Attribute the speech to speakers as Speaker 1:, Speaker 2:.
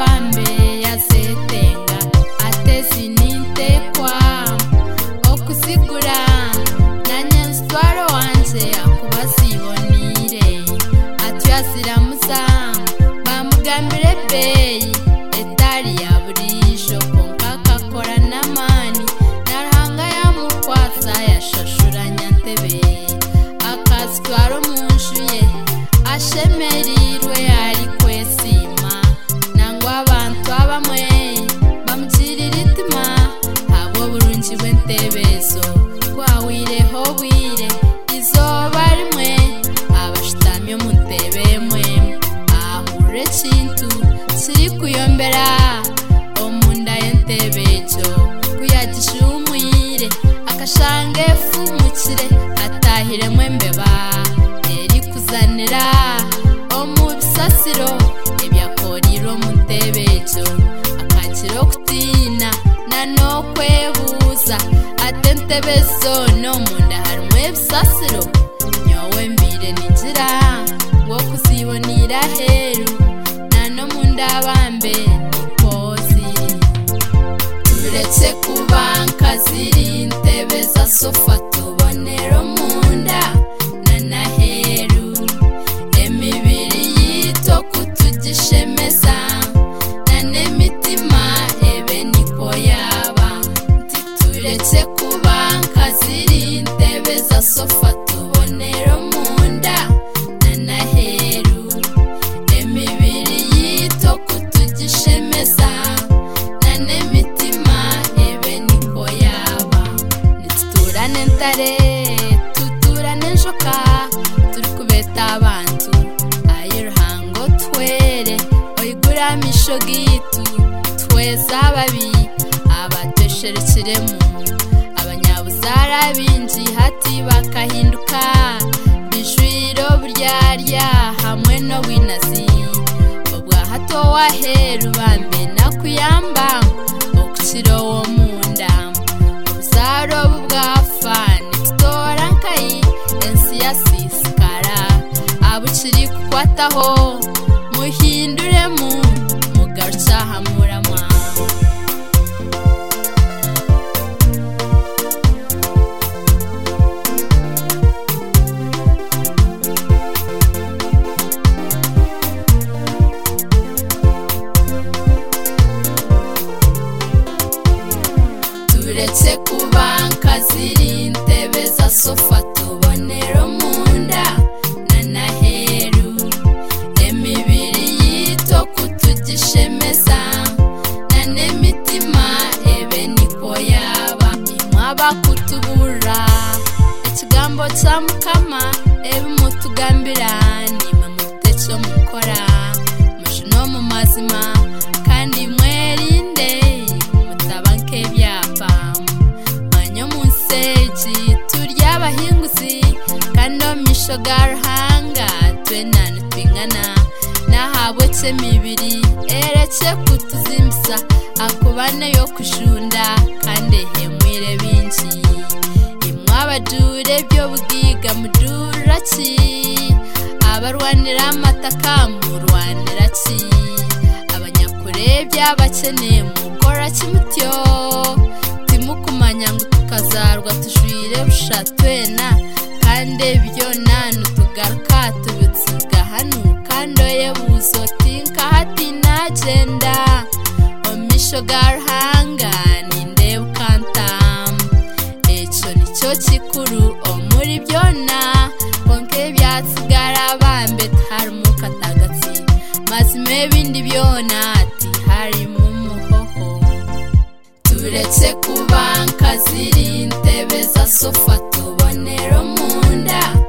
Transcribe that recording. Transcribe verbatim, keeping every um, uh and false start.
Speaker 1: bambe yasetenga atesi nintekwa okusigura nanye nsitwaro wanje akubasibonire atuyasiramusa bamugambire beyi etari ya burisho konka kakora namani narahanga yamukwatsa yashashuranya ntebe akasitwaro munshuye ashemerirwe ari kwesima nangwa abantu abamwe bamukirira itima abo burungi bw'entebezo kwawireho bwire izoba rimwe abashitamye mu ntebe mwe ahure kintu kiri kuyombera omunda y'entebejo kuyagisha umwire akashange fumukire atahire mwembeba eri kuzanira omubisasiro ebyakoriro mu ntebejo akakiro kutina nanokwebuza ate entebezo nomunda harimu ebisasiro nyowe mbire nigira ngo kuzibonira heru nanomunda bambe nikozi turetse kubanka ziri ntebe za sofa tubonero munda nanaheru emibiri yito kutugishemeza nanemitima ebe niko yaba turetse kubanka ziri ntebe za sofa tubonero munda nanaheru emibiri yito kutugishemeza nanemitima ebe niko yaba nituturane ntare tuturane njoka turi kubeta abantu ayiruhango twere oyigura misho gitu tweza babi abatesherekiremu abanyabuzara binji hati bakahinduka bijwiro buryarya hamwe no winazi obwa hato waheru bambe nakuyamba okukiro wo munda obuzaro bwafani tutora nkayi ensi yasisikara abukiri kukwataho muhinduremu mugaruca hamurama turetse kubanka ziri ntebe za sofa tubonero munda nanaheru emibiri yito kutugishemeza nanemitima ebe niko yaba imwaba kutubura ikigambo cya mukama ebe mutugambira nimwe muteco mukora muje no mu mazima kandi mwerinde mutabanke byapa manyo munseji turya abahinguzi kandi misho garuhanga twenana twingana nahabwetse mibiri eretse kutuzimbisa akubane yo kushunda kandi hemwire binji imwabajure byo bugiga mudura ki abarwanira amataka murwanira ki abanyakure by'abakene mukora kimutyo timukumanya ngo tukazarwa tujwire bushatwena kandi byo nanu tugaruka tubitsiga hanu kandoye buzotinka hati nagenda omisho garuhanga ninde bukantam eco nicyo kikuru omuri byona konke byatsigara bambe harumuka tagatsi mazime bindi byona ati hari mu muhoho turetse kubanka ziri ntebe za sofa tubonero munda